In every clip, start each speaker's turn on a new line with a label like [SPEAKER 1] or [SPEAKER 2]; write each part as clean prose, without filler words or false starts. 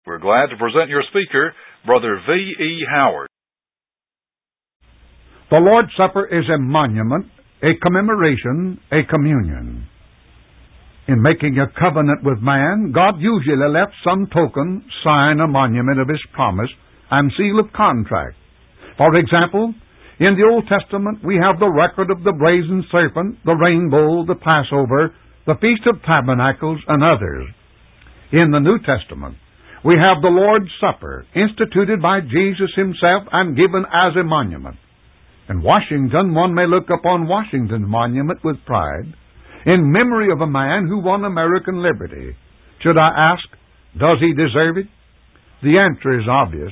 [SPEAKER 1] We're glad to present your speaker, Brother V.E. Howard.
[SPEAKER 2] The Lord's Supper is a monument, a commemoration, a communion. In making a covenant with man, God usually left some token, sign, or monument of His promise and seal of contract. For example, in the Old Testament, we have the record of the brazen serpent, the rainbow, the Passover, the Feast of Tabernacles, and others. In the New Testament, we have the Lord's Supper, instituted by Jesus Himself and given as a monument. In Washington, one may look upon Washington's monument with pride, in memory of a man who won American liberty. Should I ask, does he deserve it? The answer is obvious.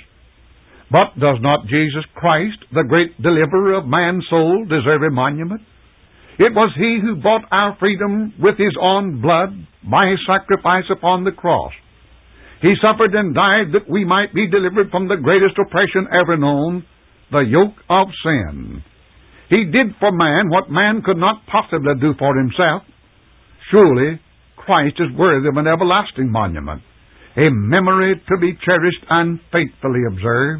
[SPEAKER 2] But does not Jesus Christ, the great deliverer of man's soul, deserve a monument? It was He who bought our freedom with His own blood by His sacrifice upon the cross. He suffered and died that we might be delivered from the greatest oppression ever known, the yoke of sin. He did for man what man could not possibly do for himself. Surely, Christ is worthy of an everlasting monument, a memory to be cherished and faithfully observed.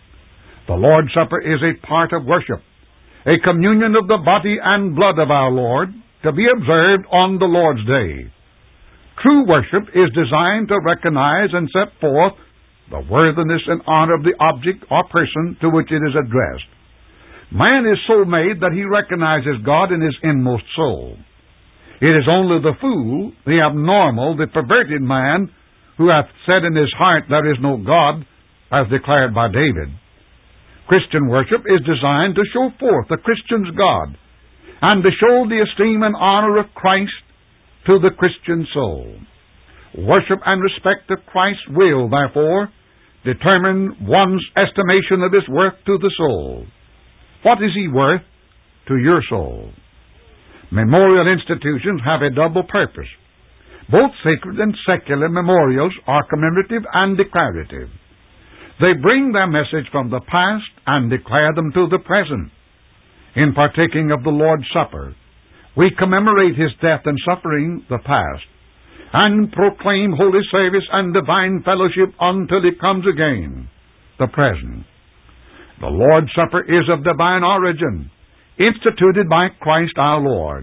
[SPEAKER 2] The Lord's Supper is a part of worship, a communion of the body and blood of our Lord, to be observed on the Lord's Day. True worship is designed to recognize and set forth the worthiness and honor of the object or person to which it is addressed. Man is so made that he recognizes God in his inmost soul. It is only the fool, the abnormal, the perverted man, who hath said in his heart, there is no God, as declared by David. Christian worship is designed to show forth the Christian's God, and to show the esteem and honor of Christ to the Christian soul. Worship and respect of Christ will, therefore, determine one's estimation of His worth to the soul. What is He worth to your soul? Memorial institutions have a double purpose. Both sacred and secular memorials are commemorative and declarative. They bring their message from the past and declare them to the present. In partaking of the Lord's Supper, we commemorate His death and suffering, the past, and proclaim holy service and divine fellowship until He comes again, the present. The Lord's Supper is of divine origin, instituted by Christ our Lord.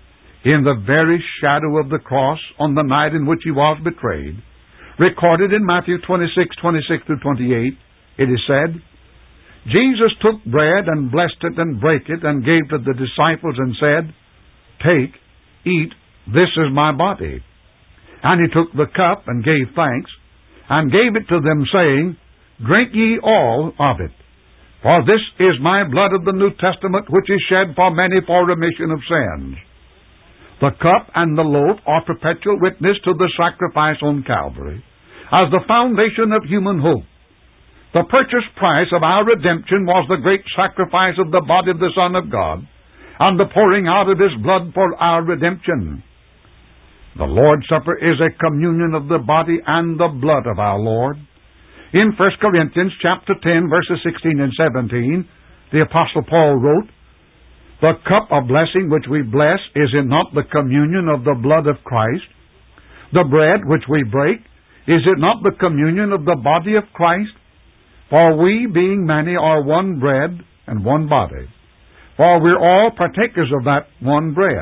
[SPEAKER 2] In the very shadow of the cross, on the night in which He was betrayed, recorded in Matthew 26:26-28, it is said, Jesus took bread and blessed it and brake it and gave to the disciples and said, Take, eat, this is my body. And He took the cup and gave thanks, and gave it to them, saying, Drink ye all of it, for this is my blood of the New Testament, which is shed for many for remission of sins. The cup and the loaf are perpetual witness to the sacrifice on Calvary, as the foundation of human hope. The purchase price of our redemption was the great sacrifice of the body of the Son of God, and the pouring out of His blood for our redemption. The Lord's Supper is a communion of the body and the blood of our Lord. In 1 Corinthians chapter 10, verses 16 and 17, the Apostle Paul wrote, The cup of blessing which we bless, is it not the communion of the blood of Christ? The bread which we break, is it not the communion of the body of Christ? For we, being many, are one bread and one body. For we're all partakers of that one bread.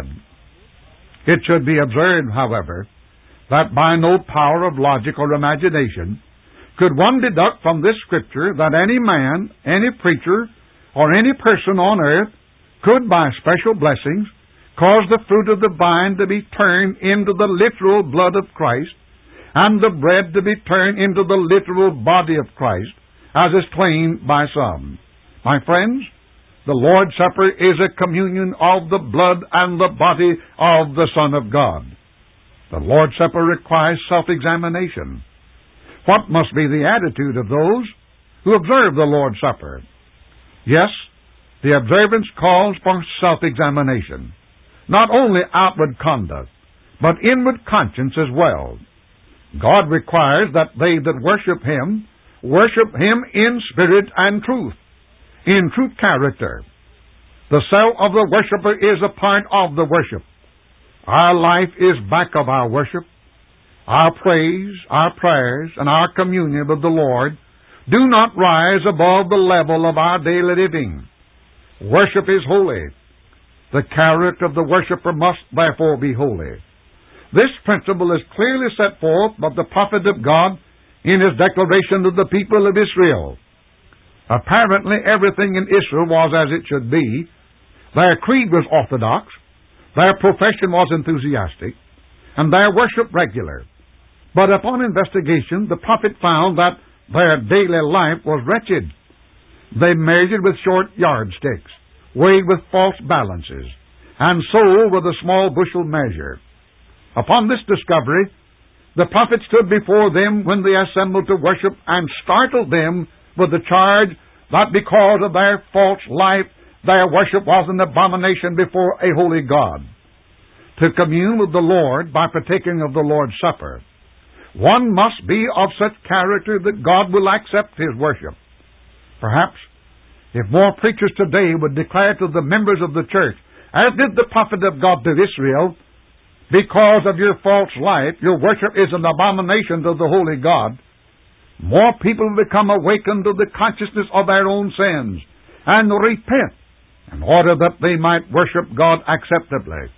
[SPEAKER 2] It should be observed, however, that by no power of logic or imagination could one deduct from this Scripture that any man, any preacher, or any person on earth could, by special blessings, cause the fruit of the vine to be turned into the literal blood of Christ, and the bread to be turned into the literal body of Christ, as is claimed by some. My friends, the Lord's Supper is a communion of the blood and the body of the Son of God. The Lord's Supper requires self-examination. What must be the attitude of those who observe the Lord's Supper? Yes, the observance calls for self-examination. Not only outward conduct, but inward conscience as well. God requires that they that worship Him in spirit and truth, in true character. The self of the worshiper is a part of the worship. Our life is back of our worship. Our praise, our prayers, and our communion with the Lord do not rise above the level of our daily living. Worship is holy. The character of the worshipper must therefore be holy. This principle is clearly set forth by the prophet of God in his declaration to the people of Israel. Apparently everything in Israel was as it should be. Their creed was orthodox, their profession was enthusiastic, and their worship regular. But upon investigation, the prophet found that their daily life was wretched. They measured with short yardsticks, weighed with false balances, and sold with a small bushel measure. Upon this discovery, the prophet stood before them when they assembled to worship and startled them with the charge that because of their false life, their worship was an abomination before a holy God. To commune with the Lord by partaking of the Lord's Supper, one must be of such character that God will accept his worship. Perhaps, if more preachers today would declare to the members of the church, as did the prophet of God to Israel, because of your false life, your worship is an abomination to the holy God, more people will become awakened to the consciousness of their own sins and repent in order that they might worship God acceptably.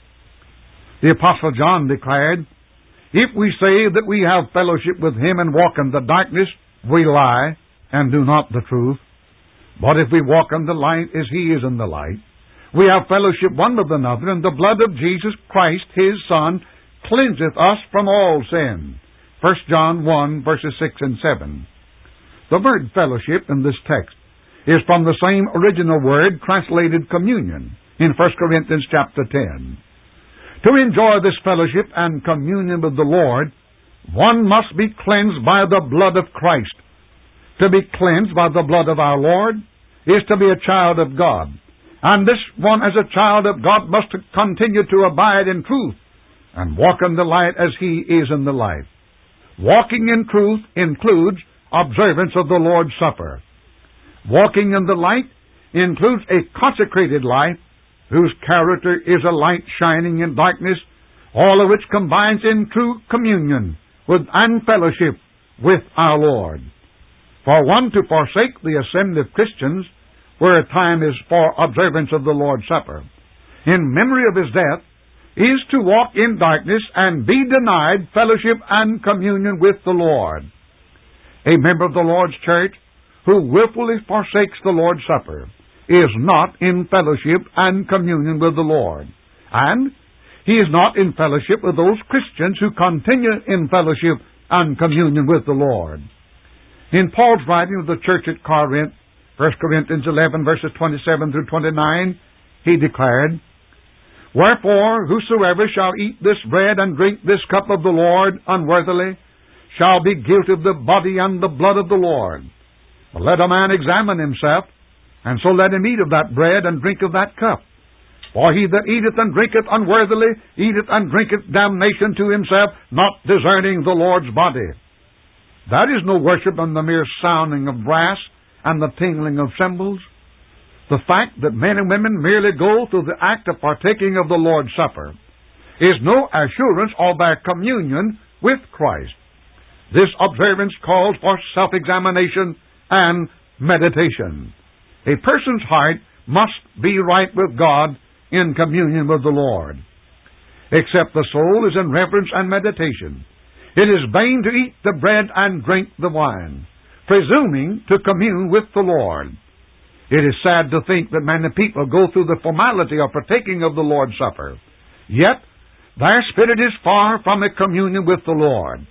[SPEAKER 2] The Apostle John declared, "If we say that we have fellowship with him and walk in the darkness, we lie and do not the truth. But if we walk in the light as he is in the light, we have fellowship one with another, and the blood of Jesus Christ, his Son, cleanseth us from all sin." 1 John 1, verses 6 and 7. The word fellowship in this text is from the same original word translated communion in 1 Corinthians chapter 10. To enjoy this fellowship and communion with the Lord, one must be cleansed by the blood of Christ. To be cleansed by the blood of our Lord is to be a child of God. And this one as a child of God must continue to abide in truth and walk in the light as he is in the light. Walking in truth includes observance of the Lord's Supper. Walking in the light includes a consecrated life whose character is a light shining in darkness, all of which combines in true communion with and fellowship with our Lord. For one to forsake the assembly of Christians, where a time is for observance of the Lord's Supper, in memory of his death, is to walk in darkness and be denied fellowship and communion with the Lord. A member of the Lord's church who willfully forsakes the Lord's Supper is not in fellowship and communion with the Lord. And he is not in fellowship with those Christians who continue in fellowship and communion with the Lord. In Paul's writing to the church at Corinth, 1 Corinthians 11, verses 27 through 29, he declared, "Wherefore, whosoever shall eat this bread and drink this cup of the Lord unworthily shall be guilty of the body and the blood of the Lord. But let a man examine himself, and so let him eat of that bread and drink of that cup. For he that eateth and drinketh unworthily eateth and drinketh damnation to himself, not discerning the Lord's body." That is no worship in the mere sounding of brass and the tingling of cymbals. The fact that men and women merely go through the act of partaking of the Lord's Supper is no assurance of their communion with Christ. This observance calls for self-examination and meditation. A person's heart must be right with God in communion with the Lord. Except the soul is in reverence and meditation, it is vain to eat the bread and drink the wine, presuming to commune with the Lord. It is sad to think that many people go through the formality of partaking of the Lord's Supper, yet their spirit is far from a communion with the Lord.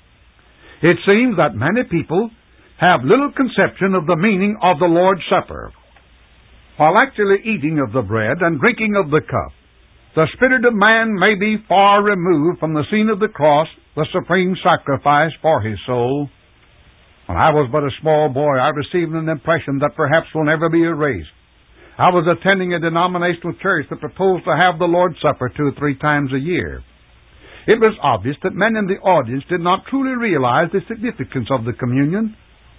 [SPEAKER 2] It seems that many people have little conception of the meaning of the Lord's Supper. While actually eating of the bread and drinking of the cup, the spirit of man may be far removed from the scene of the cross, the supreme sacrifice for his soul. When I was but a small boy, I received an impression that perhaps will never be erased. I was attending a denominational church that proposed to have the Lord's Supper 2 or 3 times a year. It was obvious that men in the audience did not truly realize the significance of the communion.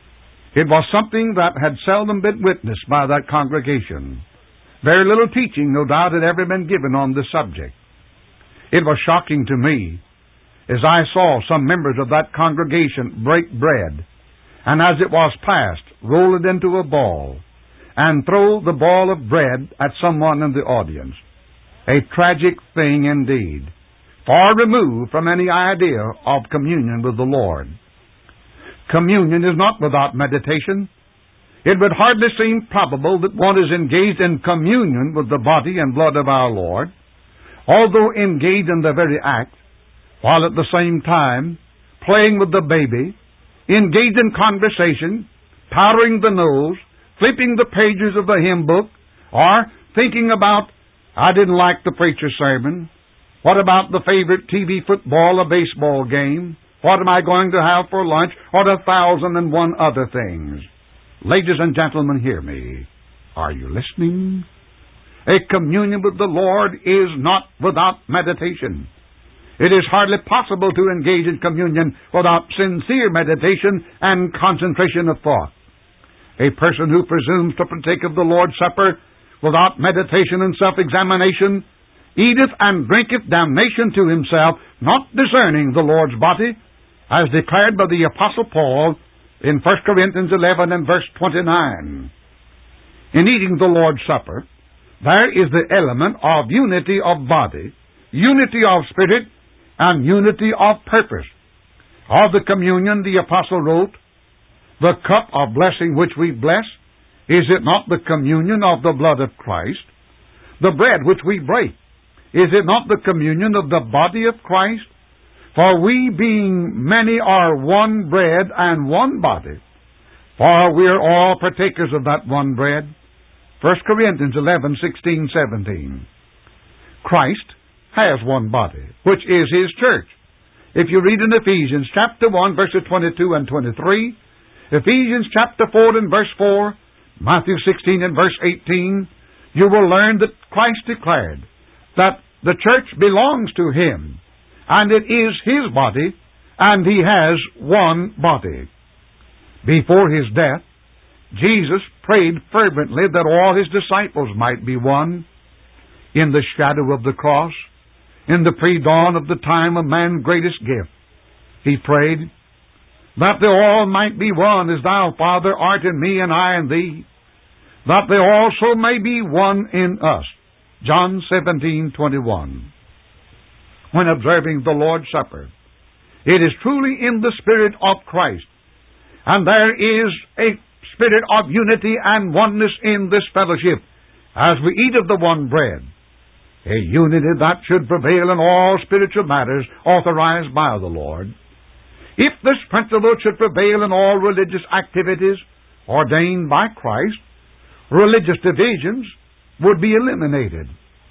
[SPEAKER 2] It was something that had seldom been witnessed by that congregation. Very little teaching, no doubt, had ever been given on this subject. It was shocking to me. as I saw some members of that congregation break bread, and as it was passed, roll it into a ball, and throw the ball of bread at someone in the audience. A tragic thing indeed, far removed from any idea of communion with the Lord. Communion is not without meditation. It would hardly seem probable that one is engaged in communion with the body and blood of our Lord, although engaged in the very act, while at the same time playing with the baby, engaged in conversation, powdering the nose, flipping the pages of the hymn book, or thinking about, I didn't like the preacher's sermon. What about the favorite TV football or baseball game? What am I going to have for lunch? Or 1,001 other things. Ladies and gentlemen, hear me. Are you listening? A communion with the Lord is not without meditation. It is hardly possible to engage in communion without sincere meditation and concentration of thought. A person who presumes to partake of the Lord's Supper without meditation and self-examination eateth and drinketh damnation to himself, not discerning the Lord's body, as declared by the Apostle Paul in 1 Corinthians 11 and verse 29. In eating the Lord's Supper, there is the element of unity of body, unity of spirit, and unity of purpose. Of the communion, the Apostle wrote, "The cup of blessing which we bless, is it not the communion of the blood of Christ? The bread which we break, is it not the communion of the body of Christ? For we, being many, are one bread and one body. For we are all partakers of that one bread." 1 Corinthians 11, 16, 17. Christ has one body, which is His church. If you read in Ephesians chapter 1, verses 22 and 23, Ephesians chapter 4 and verse 4, Matthew 16 and verse 18, you will learn that Christ declared that the church belongs to Him, and it is His body, and He has one body. Before His death, Jesus prayed fervently that all His disciples might be one. In the shadow of the cross, in the pre-dawn of the time of man's greatest gift, He prayed that they all might be one, as Thou, Father, art in me and I in Thee, that they also may be one in us. John 17:21. When observing the Lord's Supper, it is truly in the Spirit of Christ, and there is a spirit of unity and oneness in this fellowship as we eat of the one bread, a unity that should prevail in all spiritual matters authorized by the Lord. If this principle should prevail in all religious activities ordained by Christ, religious divisions would be eliminated.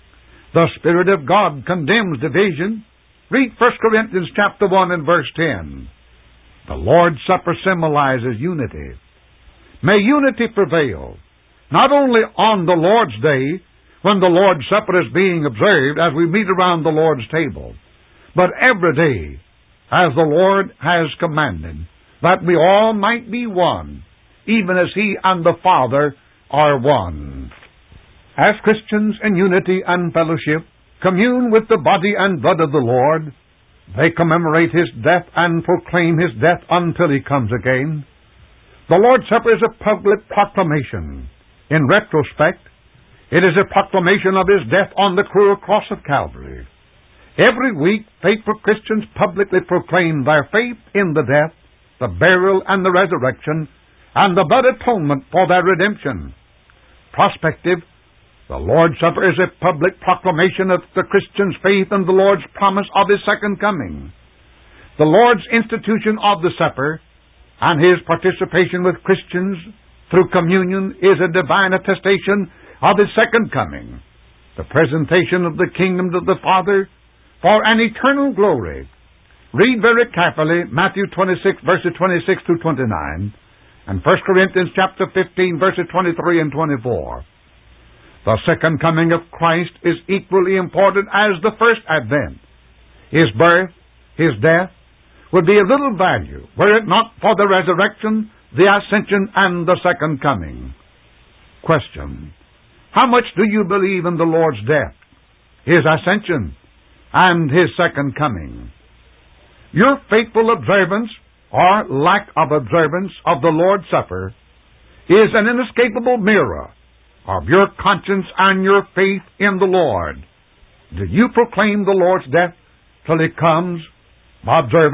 [SPEAKER 2] The Spirit of God condemns division. Read 1 Corinthians chapter 1 and verse 10. The Lord's Supper symbolizes unity. May unity prevail, not only on the Lord's Day, when the Lord's Supper is being observed as we meet around the Lord's table, but every day, as the Lord has commanded, that we all might be one, even as He and the Father are one. As Christians in unity and fellowship commune with the body and blood of the Lord, they commemorate His death and proclaim His death until He comes again. The Lord's Supper is a public proclamation. In retrospect, it is a proclamation of His death on the cruel cross of Calvary. Every week, faithful Christians publicly proclaim their faith in the death, the burial, and the resurrection, and the blood atonement for their redemption. Prospective, the Lord's Supper is a public proclamation of the Christian's faith in the Lord's promise of His second coming. The Lord's institution of the supper and His participation with Christians through communion is a divine attestation of His second coming, the presentation of the kingdom to the Father for an eternal glory. Read very carefully Matthew 26, verses 26 through 29, and 1 Corinthians chapter 15, verses 23 and 24. The second coming of Christ is equally important as the first advent. His birth, His death, would be of little value were it not for the resurrection, the ascension, and the second coming. Question: how much do you believe in the Lord's death, His ascension, and His second coming? Your faithful observance or lack of observance of the Lord's Supper is an inescapable mirror of your conscience and your faith in the Lord. Do you proclaim the Lord's death till He comes by observing